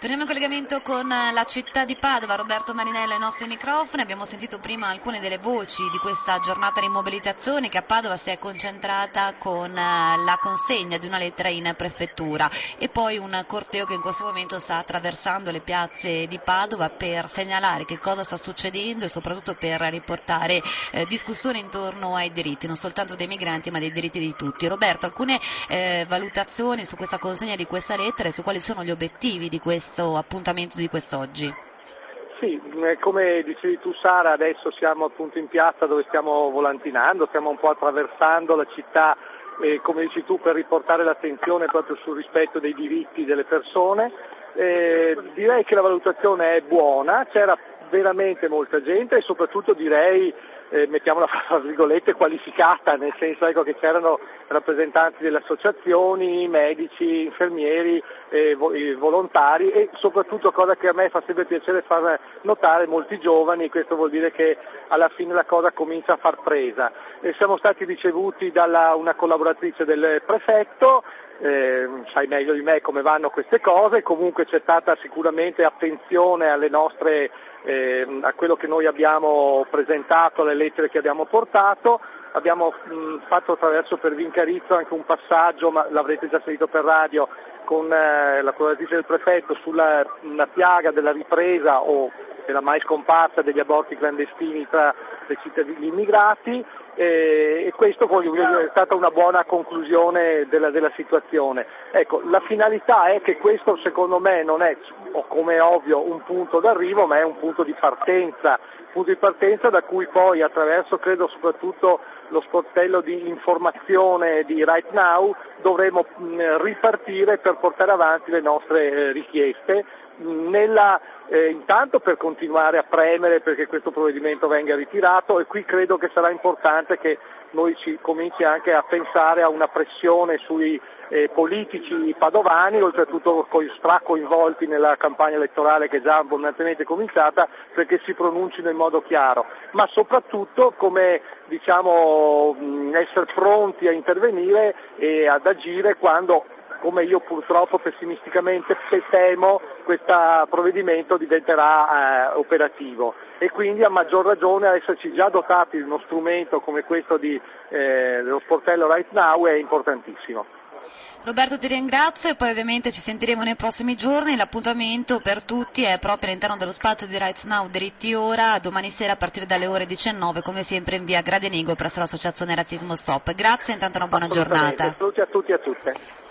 Torniamo in collegamento con la città di Padova, Roberto Marinello ai nostri microfoni. Abbiamo sentito prima alcune delle voci di questa giornata di mobilitazione che a Padova si è concentrata con la consegna di una lettera in prefettura e poi un corteo che in questo momento sta attraversando le piazze di Padova per segnalare che cosa sta succedendo e soprattutto per riportare discussione intorno ai diritti, non soltanto dei migranti ma dei diritti di tutti. Roberto, alcune valutazioni su questa consegna di questa lettera e su quali sono gli obiettivi di questo appuntamento di quest'oggi? Sì, come dicevi tu Sara, adesso siamo appunto in piazza dove stiamo volantinando, stiamo un po' attraversando la città, come dici tu, per riportare l'attenzione proprio sul rispetto dei diritti delle persone. Direi che la valutazione è buona, c'era veramente molta gente e soprattutto direi, mettiamola fra virgolette, qualificata, nel senso che c'erano rappresentanti delle associazioni, medici, infermieri, volontari e soprattutto, cosa che a me fa sempre piacere far notare, molti giovani. Questo vuol dire che alla fine la cosa comincia a far presa. Siamo stati ricevuti da una collaboratrice del prefetto. Sai meglio di me come vanno queste cose, comunque c'è stata sicuramente attenzione alle nostre, a quello che noi abbiamo presentato, alle lettere che abbiamo portato. Abbiamo fatto attraverso per Vincarizzo anche un passaggio, ma l'avrete già sentito per radio, con la collaboratrice del prefetto sulla piaga della ripresa o della mai scomparsa degli aborti clandestini tra i cittadini immigrati. E questo è stata una buona conclusione della situazione. Ecco, la finalità è che questo secondo me non è, come è ovvio, un punto d'arrivo, ma è un punto di partenza da cui poi attraverso, credo, soprattutto lo sportello di informazione di Right Now dovremo ripartire per portare avanti le nostre richieste, intanto per continuare a premere perché questo provvedimento venga ritirato, e qui credo che sarà importante che noi ci cominci anche a pensare a una pressione sui politici padovani, oltretutto stracoinvolti nella campagna elettorale che è già abbondantemente cominciata, perché si pronuncino in modo chiaro, ma soprattutto come essere pronti a intervenire e ad agire quando, come io purtroppo pessimisticamente temo, questo provvedimento diventerà operativo, e quindi a maggior ragione a esserci già dotati di uno strumento come questo dello sportello Right Now è importantissimo. Roberto, ti ringrazio e poi ovviamente ci sentiremo nei prossimi giorni. L'appuntamento per tutti è proprio all'interno dello spazio di Right Now Diritti Ora, domani sera a partire dalle ore 19, come sempre in via Gradenigo presso l'associazione Razzismo Stop. Grazie e intanto una buona giornata. Saluti a tutti e a tutte.